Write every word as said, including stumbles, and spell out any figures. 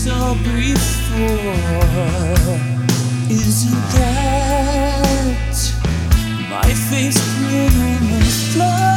saw before. Isn't that my face grin on the floor?